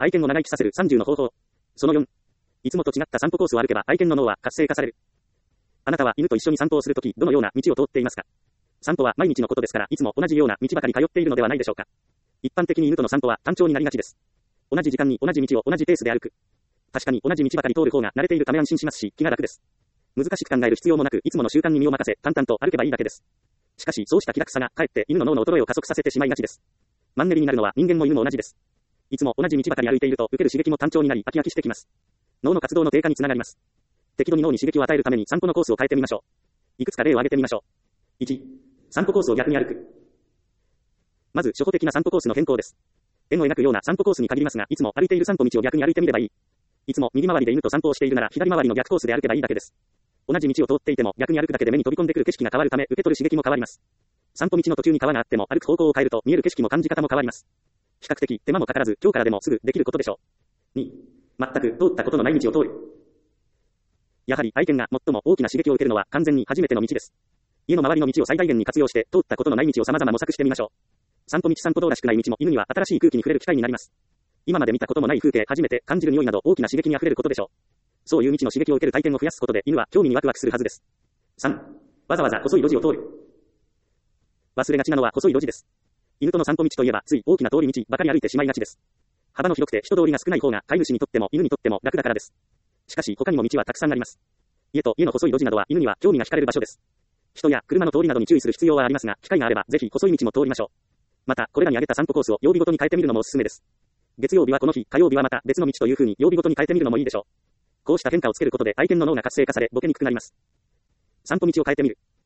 愛犬を長生きさせる30の方法。その4。いつもと違った散歩コースを歩けば愛犬の脳は活性化される。あなたは犬と一緒に散歩をするとき、どのような道を通っていますか？散歩は毎日のことですから、いつも同じような道ばかり通っているのではないでしょうか。一般的に犬との散歩は単調になりがちです。同じ時間に同じ道を同じペースで歩く。確かに同じ道ばかり通る方が慣れているため安心しますし、気が楽です。難しく考える必要もなく、いつもの習慣に身を任せ、淡々と歩けばいいだけです。しかし、そうした気楽さが、かえって犬の脳の衰えを加速させてしまいがちです。マンネリになるのは人間も犬も同じです。いつも同じ道ばかり歩いていると、受ける刺激も単調になり、飽き飽きしてきます。脳の活動の低下につながります。適度に脳に刺激を与えるために散歩のコースを変えてみましょう。いくつか例を挙げてみましょう。1、散歩コースを逆に歩く。まず、初歩的な散歩コースの変更です。円を描くような散歩コースに限りますが、いつも歩いている散歩道を逆に歩いてみればいい。いつも右回りで犬と散歩をしているなら、左回りの逆コースで歩けばいいだけです。同じ道を通っていても、逆に歩くだけで目に飛び込んでくる景色が変わるため、受け取る刺激も変わります。散歩道の途中に川があっても、歩く方向を変えると、見える景色も感じ方も変わります。比較的、手間もかからず、今日からでもすぐできることでしょう。2、全く通ったことのない道を通る。やはり、愛犬が最も大きな刺激を受けるのは、完全に初めての道です。家の周りの道を最大限に活用して、通ったことのない道を様々模索してみましょう。散歩道らしくない道も犬には新しい空気に触れる機会になります。今まで見たこともない風景、初めて感じる匂いなど大きな刺激に溢れることでしょう。そういう未知の刺激を受ける体験を増やすことで犬は興味にワクワクするはずです。3、わざわざ細い路地を通る。忘れがちなのは細い路地です。犬との散歩道といえばつい大きな通り道ばかり歩いてしまいがちです。幅の広くて人通りが少ない方が飼い主にとっても犬にとっても楽だからです。しかし他にも道はたくさんあります。家と家の細い路地などは犬には興味が惹かれる場所です。人や車の通りなどに注意する必要はありますが、機会があればぜひ細い道も通りましょう。また、これらに挙げた散歩コースを曜日ごとに変えてみるのもおすすめです。月曜日はこの日、火曜日はまた別の道という風に曜日ごとに変えてみるのもいいでしょう。こうした変化をつけることで愛犬の脳が活性化され、ボケにくくなります。散歩道を変えてみる。